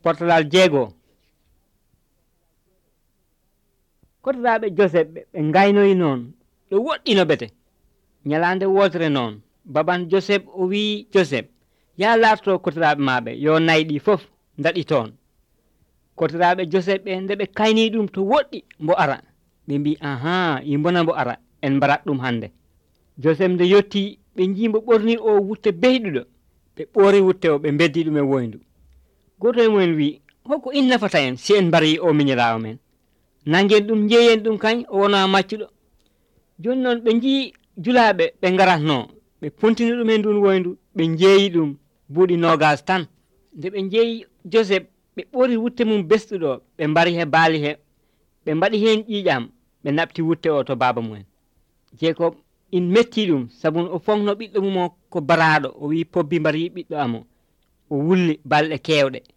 portalal jeego kotiraɓe Joseph ɓe gaynoyi noon ɓe woɗɗino bete ñalande wotere noon baban Joseph o wi Joseph ya larto kotiraɓe maɓe yo nayɗi fof daɗi toon kotiraɓe Joseph ɓe nde ɓe kayni ɗum to woɗɗi mbo ara ɓe mbi aha yimbona mbo ara en mbarat ɗum hande Joseph nde yetti ɓe jimbo ɓorni o wutte beyɗuɗo ɓe ɓoori wutte o ɓe beddi ɗum e woyndu goto e mumen wi hokko in nafata en si en mbari o miñirawo men nangen ɗum jeeyen ɗum kañ o wona maccuɗo joni noon ɓe jii julaɓe ɓe garatno ɓe puntini ɗum e ndun woyndu ɓe jeeyi ɗum buuɗi nogas tan nde ɓe jeeyi Joseph ɓe ɓoori wutte mum besɗuɗo ɓe mbari he baali he ɓe mbaɗi hen ƴiƴam ɓe nabti wutte o to baba mumen Jeekob in metti ɗum sabu o fonno ɓiɗɗo mum o ko baraɗo o wi pobbi mbari ɓiɗɗo amo o wulli balɗe kewɗe